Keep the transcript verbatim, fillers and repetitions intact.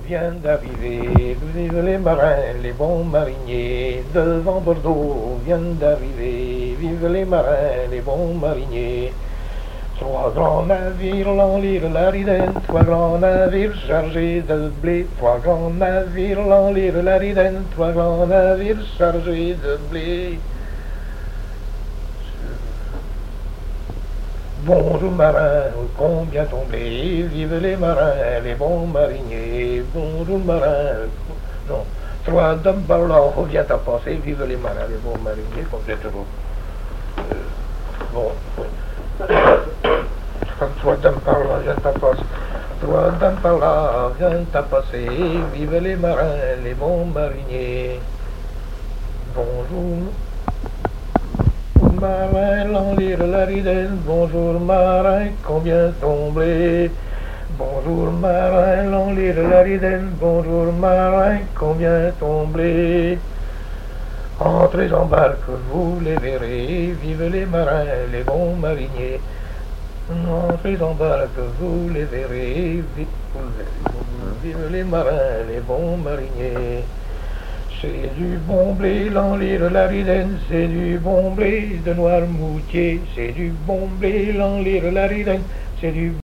vient d'arriver, vive les marins, les bons mariniers, devant Bordeaux vient d'arriver, vive les marins, les bons mariniers. Trois grands navires, l'Enlire, la Ridenne, trois grands navires chargés de blé, trois grands navires, l'Enlire, la Ridenne, trois grands navires chargés de blé. Bonjour marin, combien ton blé, vive les marins, les bons mariniers, bonjour marin, non, trois dames par là, on vient à passer, vive les marins, les bons mariniers, comme c'est toujours. Euh, bon, oui. Trois dames par là, viennent à passer, trois dames par là, viennent à passer, vive les marins, les bons mariniers, bonjour. Marin, l'Enlire, la Ridenne, bonjour marin, combien ton blé? Bonjour marin, l'Enlire, la Ridenne, bonjour marin, combien ton blé? Entrez en barque, vous les verrez, vive les marins, les bons mariniers. Entrez en barque, vous les verrez, vive les marins, les bons mariniers. C'est du bon blé, l'Enlire, la Ridenne, c'est du bon blé de Noirmoutier, c'est du bon blé, l'Enlire, la Ridenne, c'est du